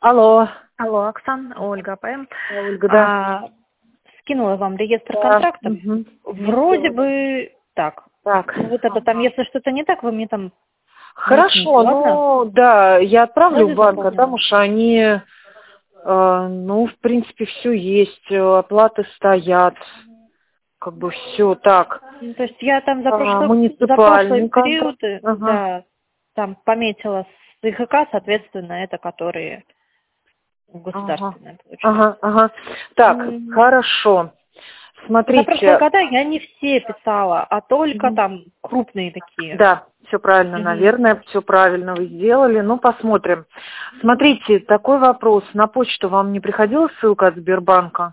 Алло. Алло, Оксан, Ольга, ПМ. Ольга, да. Скинула вам реестр контрактов. Угу. Вроде бы так. Так. Ну, вот это там, если что-то не так, вы мне там... Хорошо, ну да, я отправлю Вроде в банк, заполнено. потому что они, ну, в принципе, все есть, оплаты стоят, как бы все так. Ну, то есть я там за прошлый Муниципальный период, контракт. Ага. да, там пометила с ИХК, соответственно, это которые государственные, получается. Ага. Так, хорошо. За прошлые Смотрите. года я не все писала, а только там крупные такие. Да, все правильно, наверное, все правильно вы сделали. Ну, посмотрим. Смотрите, такой вопрос. На почту вам не приходила ссылка от Сбербанка?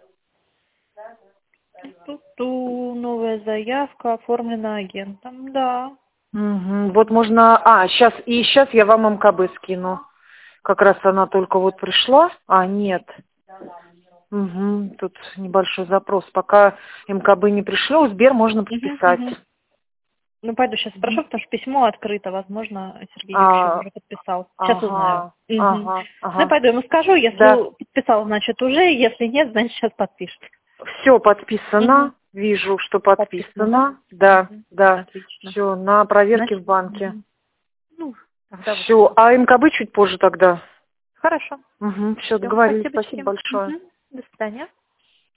Новая заявка оформлена агентом, да. Угу. Вот можно... сейчас я вам МКБ скину. Как раз она только вот пришла. Нет. Угу. Тут небольшой запрос. Пока мкб не пришло, Сбер можно подписать. Ну, пойду сейчас спрошу, потому что письмо открыто. Возможно, Сергей Юрьевич уже подписал. Сейчас узнаю. Ну, я пойду ему скажу, если подписал, значит уже, если нет, значит сейчас подпишет. Все подписано. Вижу, что подписано. Да. Отлично. Все, на проверке в банке. Ну, тогда все, а МКБ чуть позже тогда. Хорошо. Все, договорились. Спасибо Кирилл. большое. До свидания.